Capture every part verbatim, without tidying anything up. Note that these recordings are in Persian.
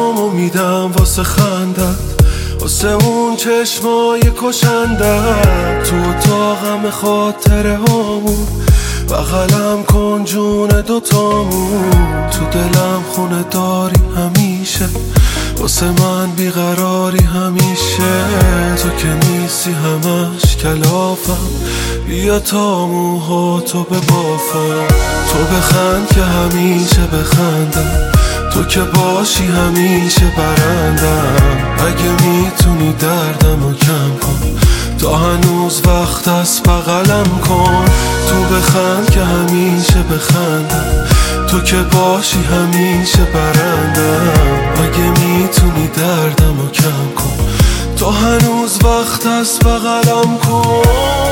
جونمو میدم واسه خندت، واسه اون چشمای کشندت. تو اتاقم خاطره هامون بغلم کن جون دوتامون. تو دلم خونه داری همیشه، واسه من بیقراری همیشه. تو که نیستی همش کلافم، بیا تا موهاتو ببافم. تو بخند که همیشه بخندم، تو که باشی همیشه برندم. اگه میتونی دردمو کم کن، تا هنوز وقت است بغلم کن. تو بخند که همیشه بخندم، تو که باشی همیشه برندم. اگه میتونی دردمو کم کن، تا هنوز وقت است بغلم کن.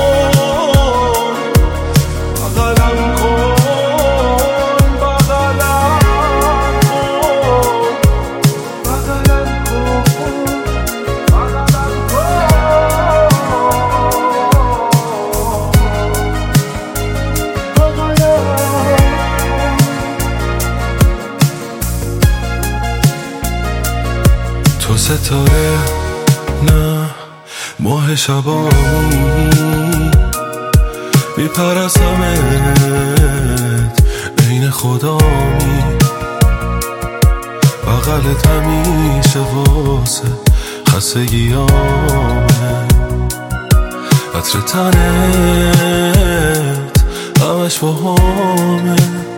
بغلم کن، بغلم کن، بغلم کن، بغلم کن، بغلم. تو ستاره نه ماه شبامی، میپرستمت عین خدامی. بغلت همیشه واسه خستگیامه، عطر تنت همش باهامه.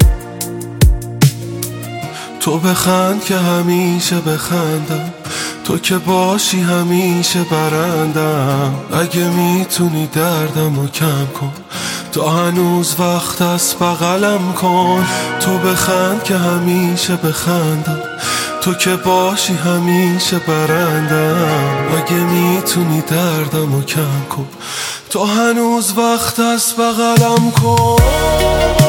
تو بخند که همیشه بخندم، تو که باشی همیشه برندم. اگه میتونی دردمو کم کن، تا هنوز وقت است بغلم کن. تو بخند که همیشه بخندم، تو که باشی همیشه برندم. اگه میتونی دردمو کم کن، تا هنوز وقت است بغلم کن.